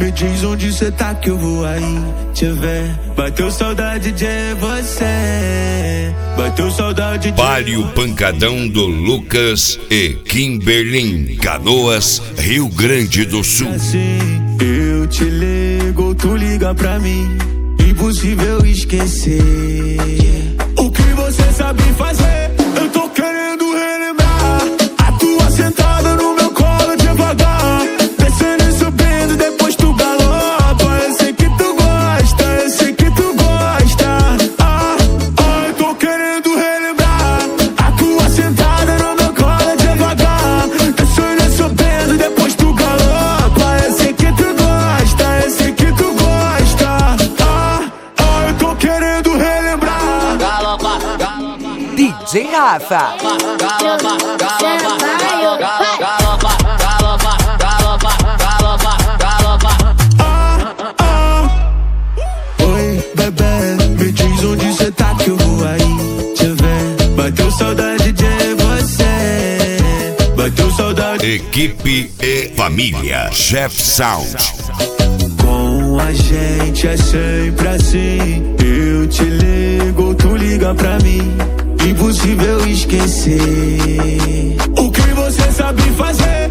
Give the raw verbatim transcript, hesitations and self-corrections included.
Me diz onde cê tá que eu vou aí te ver. Bateu saudade de você. Bateu saudade de Palio Pancadão do Lucas e Kimberlin, Canoas, Rio Grande do Sul. Assim, eu te ligo, tu liga pra mim. Impossível esquecer o que você sabe fazer. Eu tô querendo relembrar a tua sentada no meu colo devagar, descendo e subindo, depois tu galopa. Eu sei que tu gosta, eu sei que tu gosta. Ah, ah, eu tô querendo relembrar a tua sentada no meu colo devagar, descendo e subindo, depois tu galopa. Eu sei que tu gosta, eu sei que tu gosta. Ah, ah, eu tô querendo relembrar. Galopa, galopa. D J Rafa. Galopa, galopa, galopa, galopa, galopa, galopa, galopa, galopa. Ah, ah. Oi, bebê, me diz onde cê tá que eu vou aí te ver. Bateu saudade de você. Bateu saudade. Equipe e família Chef Sound. Com a gente é sempre assim. Eu te ligo, tu liga pra mim. Impossível esquecer o que você sabe fazer.